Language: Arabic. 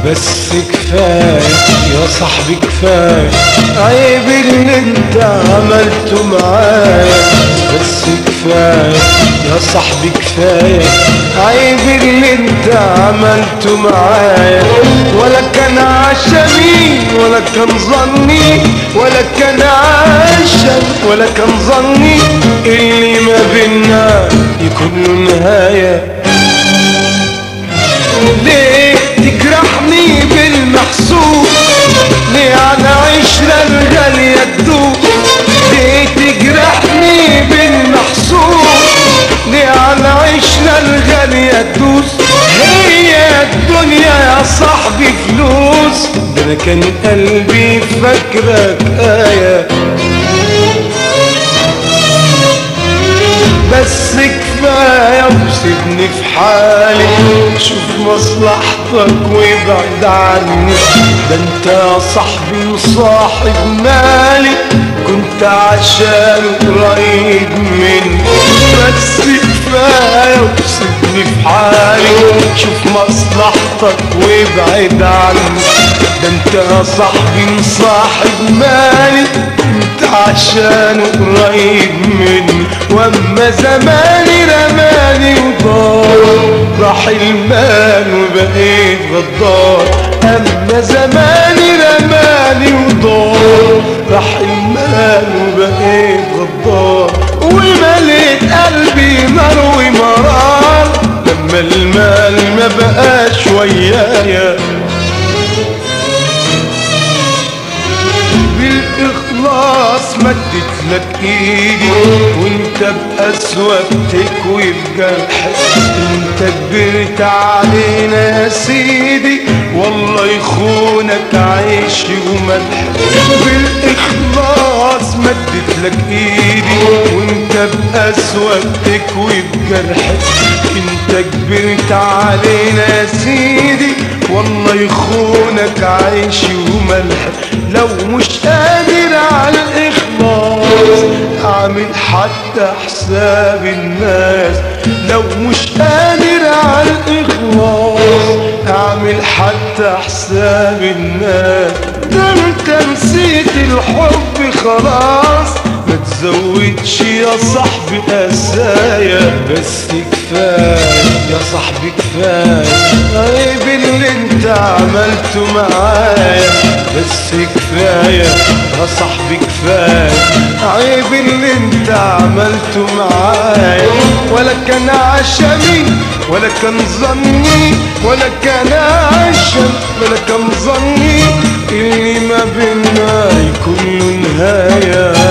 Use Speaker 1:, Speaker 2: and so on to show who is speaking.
Speaker 1: بس كفاية يا صاحبي كفاية، عيب اللي انت عملته معايا. بس كفاية يا صاحبي كفاية، عيب اللي انت عملته معايا. ولا كان عشمي ولا كان ظني، ولا كان عشم ولا كان ظني اللي ما بينا يكون له نهاية. ليه تجرحني بالمحسوب؟ ليه على عشرة الغالية تدوب؟ ليه تجرحني بالمحسوب؟ ليه على عشرة الغالية تدوس؟ هي الدنيا يا صاحبي فلوس، ده انا كان قلبي فاكرك آية. بس كفاية وسيبني في حالي، شوف مصلحتك وابعد عني. ده انت يا صاحبي مصاحب مالي، كنت عشانه قريب مني. بس كفاية وسيبني في حالي، شوف مصلحتك وابعد عني. ده انت يا صاحبي مصاحب مالي، كنت عشانه قريب مني. واما زماني رماني وضار، راح المال وبقيت غدار. اما زماني رماني وضار، راح المال وبقيت غدار. ومليت قلبي نار ومرار لما المال ما بقاش ويايا. بالإخلاص مدت لك ايدي، وانت بأسوأ تكوي بجرحك. انت كبرت علينا يا سيدي، والله يخونك عيشي وملحك. بالإخلاص مدت لك ايدي، وانت بأسوأ تكوي بجرحك. انت كبرت علينا يا سيدي، والله يخونك عيشي وملحك. لو مش قادر على الإخلاص اعمل حتى حساب الناس. لو مش قادر على الإخلاص اعمل حتى حساب الناس. ده انت نسيت الحب خلاص، ما تزودش يا صاحبي قسايا. بس كفاية يا صاحبي كفاية، عيب اللي انت عملته معايا. بس كفاية يا صاحبي كفاية، عيب اللي انت عملته معايا. ولا كان عشمي ولا كان ظني، ولا كان عشم ولا كان ظني اللي ما بينا يكون له نهاية.